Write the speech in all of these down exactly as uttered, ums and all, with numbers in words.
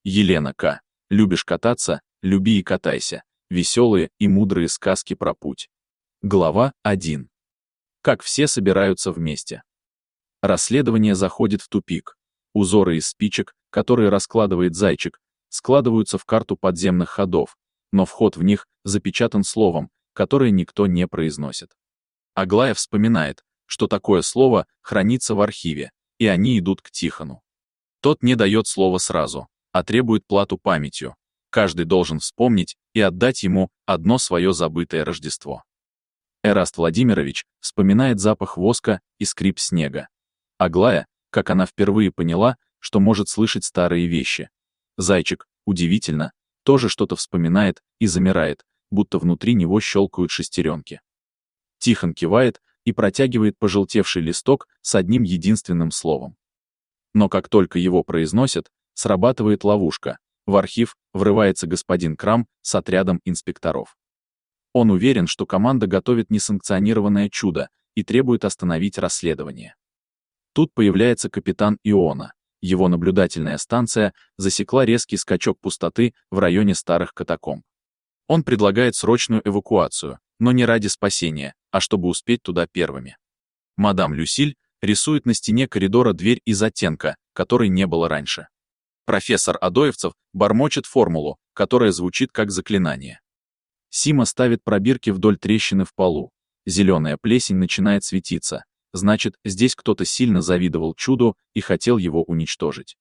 Елена К. Любишь кататься? Люби и катайся. Веселые и мудрые сказки про путь. Глава один. Как все собираются вместе. Расследование заходит в тупик. Узоры из спичек, которые раскладывает Зайчик, складываются в карту подземных ходов, но вход в них запечатан словом, которое никто не произносит. Аглая вспоминает, что такое слово хранится в архиве, и они идут к Тихону. Тот не дает слова сразу, а требует плату памятью. Каждый должен вспомнить и отдать ему одно свое забытое Рождество. Эраст Владимирович вспоминает запах воска и скрип снега. Аглая, как она впервые поняла, что может слышать старые вещи. Зайчик, удивительно, тоже что-то вспоминает и замирает, будто внутри него щелкают шестеренки. Тихон кивает и протягивает пожелтевший листок с одним единственным словом. Но как только его произносят, срабатывает ловушка. В архив врывается господин Крам с отрядом инспекторов. Он уверен, что команда готовит несанкционированное чудо и требует остановить расследование. Тут появляется капитан Иона. Его наблюдательная станция засекла резкий скачок пустоты в районе старых катакомб. Он предлагает срочную эвакуацию, но не ради спасения, а чтобы успеть туда первыми. Мадам Люсиль рисует на стене коридора дверь из оттенка, которой не было раньше. Профессор Адоевцев бормочет формулу, которая звучит как заклинание. Сима ставит пробирки вдоль трещины в полу. Зеленая плесень начинает светиться. Значит, здесь кто-то сильно завидовал чуду и хотел его уничтожить.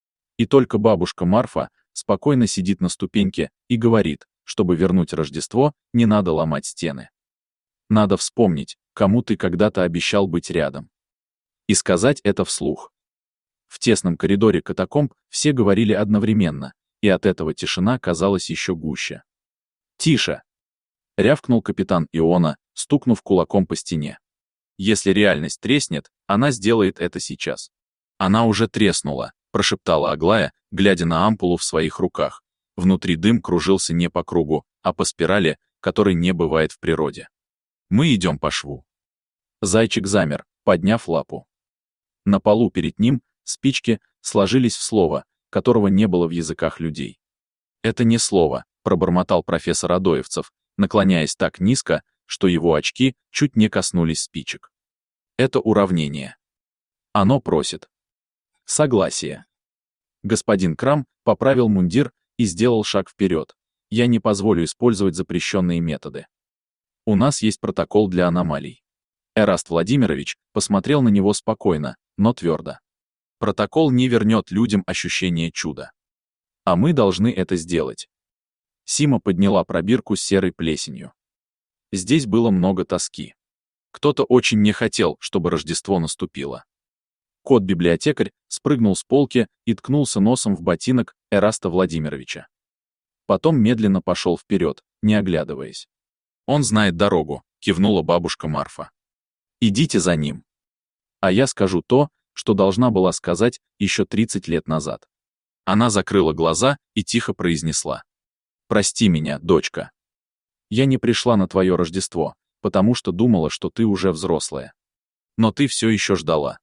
И только бабушка Марфа спокойно сидит на ступеньке и говорит, чтобы вернуть Рождество, не надо ломать стены. Надо вспомнить, кому ты когда-то обещал быть рядом. И сказать это вслух. В тесном коридоре катакомб все говорили одновременно, и от этого тишина казалась еще гуще. «Тише!» — рявкнул капитан Иона, стукнув кулаком по стене. «Если реальность треснет, она сделает это сейчас». «Она уже треснула», — прошептала Аглая, глядя на ампулу в своих руках. Внутри дым кружился не по кругу, а по спирали, которой не бывает в природе. «Мы идем по шву». Зайчик замер, подняв лапу. На полу перед ним спички сложились в слово, которого не было в языках людей. «Это не слово», — пробормотал профессор Адоевцев, наклоняясь так низко, что его очки чуть не коснулись спичек. «Это уравнение. Оно просит согласие». Господин Крам поправил мундир и сделал шаг вперед. «Я не позволю использовать запрещенные методы. У нас есть протокол для аномалий». Эраст Владимирович посмотрел на него спокойно, но твердо. «Протокол не вернет людям ощущение чуда. А мы должны это сделать». Сима подняла пробирку с серой плесенью. Здесь было много тоски. Кто-то очень не хотел, чтобы Рождество наступило. Кот-библиотекарь спрыгнул с полки и ткнулся носом в ботинок Эраста Владимировича. Потом медленно пошел вперед, не оглядываясь. «Он знает дорогу», — кивнула бабушка Марфа. «Идите за ним. А я скажу то, что должна была сказать еще тридцать лет назад». Она закрыла глаза и тихо произнесла. «Прости меня, дочка. Я не пришла на твое Рождество, потому что думала, что ты уже взрослая. Но ты все еще ждала».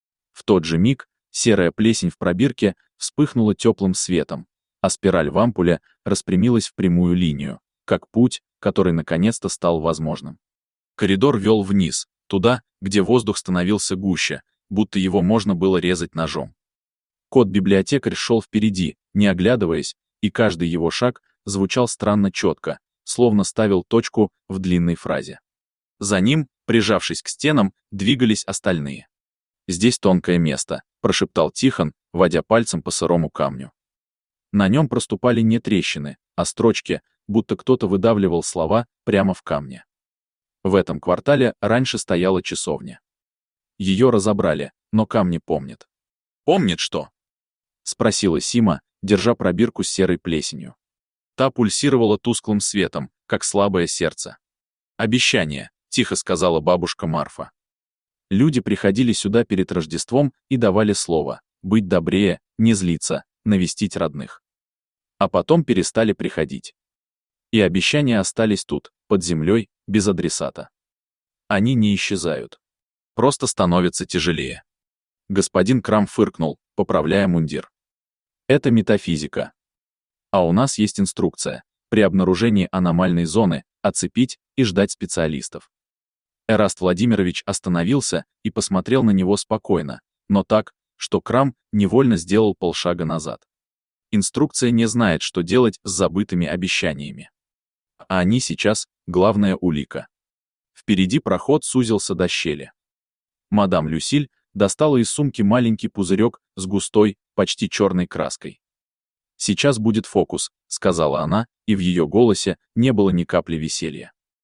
В тот же миг серая плесень в пробирке вспыхнула теплым светом, а спираль в ампуле распрямилась в прямую линию, как путь, который наконец-то стал возможным. Коридор вел вниз, туда, где воздух становился гуще, будто его можно было резать ножом. Кот-библиотекарь шел впереди, не оглядываясь, и каждый его шаг звучал странно четко, словно ставил точку в длинной фразе. За ним, прижавшись к стенам, двигались остальные. «Здесь тонкое место», — прошептал Тихон, водя пальцем по сырому камню. На нем проступали не трещины, а строчки, будто кто-то выдавливал слова прямо в камне. В этом квартале раньше стояла часовня. Ее разобрали, но камни помнят. «Помнит что?» — спросила Сима, держа пробирку с серой плесенью. Та пульсировала тусклым светом, как слабое сердце. «Обещание», — тихо сказала бабушка Марфа. Люди приходили сюда перед Рождеством и давали слово быть добрее, не злиться, навестить родных. А потом перестали приходить. И обещания остались тут, под землей, без адресата. Они не исчезают. Просто становятся тяжелее. Господин Крам фыркнул, поправляя мундир. Это метафизика. А у нас есть инструкция. При обнаружении аномальной зоны оцепить и ждать специалистов. Эраст Владимирович остановился и посмотрел на него спокойно, но так, что Крам невольно сделал полшага назад. Инструкция не знает, что делать с забытыми обещаниями. А они сейчас — главная улика. Впереди проход сузился до щели. Мадам Люсиль достала из сумки маленький пузырек с густой, почти черной краской. «Сейчас будет фокус», — сказала она, и в ее голосе не было ни капли веселья.